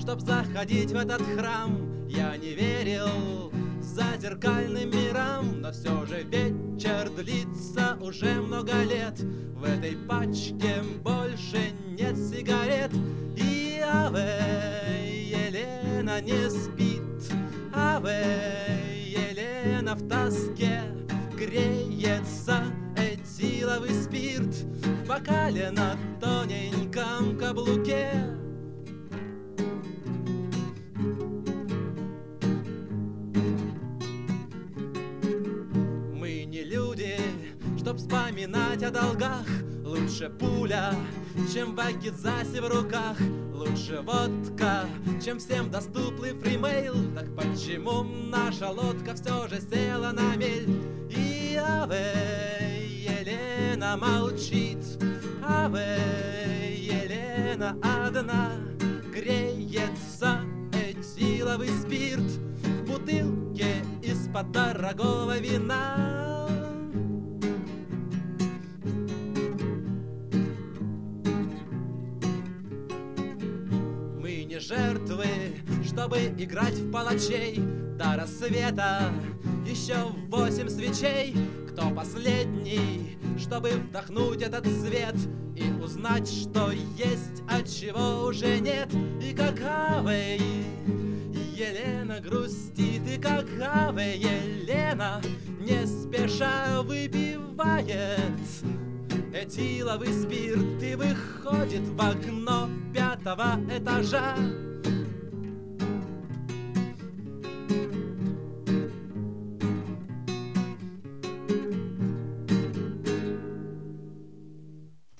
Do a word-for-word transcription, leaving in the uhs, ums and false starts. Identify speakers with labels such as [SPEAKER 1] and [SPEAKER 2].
[SPEAKER 1] чтоб заходить в этот храм. Я не верил за зеркальным мирам, но все же вечер длится уже много лет. В этой пачке больше нет сигарет. И Аве Елена не спит, Аве Елена в тоске греется этиловый спирт в бокале на тоненьком каблуке. Мы не люди, чтоб вспоминать о долгах. Лучше пуля, чем вакидзаси в руках. Лучше водка, чем всем доступный фримейл. Так почему наша лодка все же села на мель? И Аве Елена молчит, Аве Елена одна греется этиловый спирт в бутылке из-под дорогого вина. Мы не жертвы, чтобы играть в палачей. До рассвета еще восемь свечей. Кто последний, чтобы вдохнуть этот свет и узнать, что есть, а чего уже нет? И как Аве Елена грустит, и как Аве Елена не спеша выпивает этиловый спирт и выходит в окно пятого этажа.